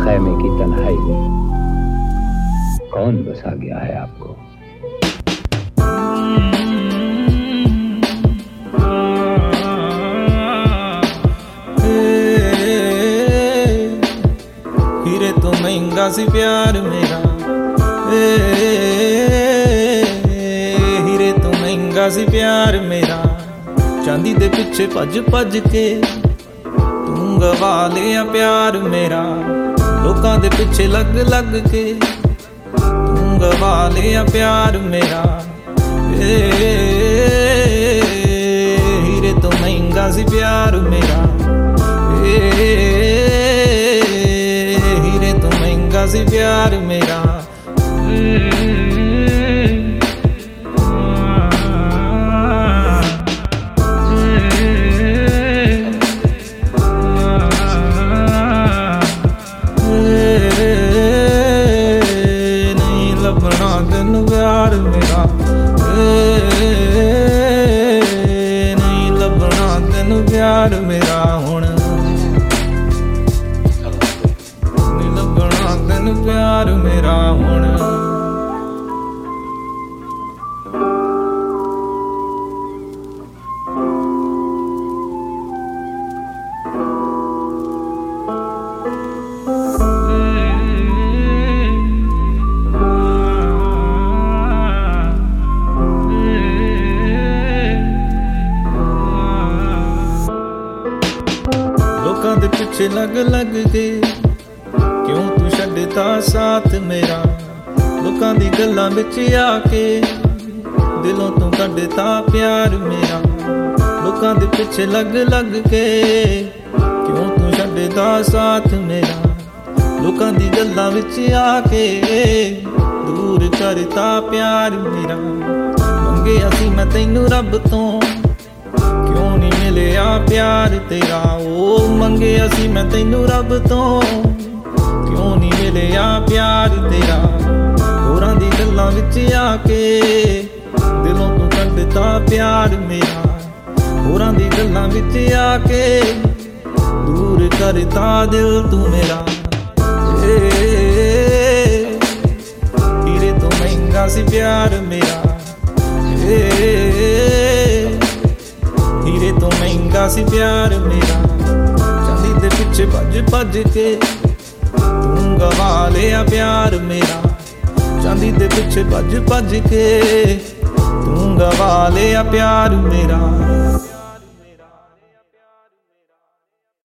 खैमे की तन्हाई में कौन बसा गया है आपको? हीरे तो महंगा सी प्यार मेरा, हीरे तो महंगा सी प्यार मेरा। चांदी दे पिछे भज भज के तू गवा लिया प्यार मेरा। लोकां दे पिछे लग लग के तू गवा लिया प्यार मेरा। हीरे तो महंगा सी प्यार मेरा, हीरे तो महंगा सी प्यार मेरा। नहीं लभना तेनू प्यार मेरा, नहीं लभना तेनू प्यार मेरा। हुण नहीं लभना तेनू प्यार मेरा हुण। लोकां दे पिछे लग लग के क्यों तू छड्डदा साथ मेरा। लोकां दी गल्लां विच आके दिलों तू कड्डदा प्यार मेरा। लोकां दे पिछे लग लग के क्यों तू छड्डदा साथ मेरा। लोकां दी गल्लां विच आके दूर करता प्यार मेरा। मंगिया सी मैं तैनू रब तो क्यों नहीं मिलिया प्यार तेरा। ओ मंगिया सी मैं तैनू रब तो क्यों नहीं मिलिया प्यार तेरा। होरां दी गल्लां विच आके दिलों तू कड्डदा प्यार मेरा। होरां दी गल्लां विच आके दूर करता दिल तू मेरा। हीरे तो महंगा सी प्यार मेरा, हीरे तो महंगा सी प्यार मेरा। चांदी दे पिछे भज भज के तू गवा लिया प्यार मेरा। चांदी दे पिछे भज भज के तू गवा लिया प्यार मेरा।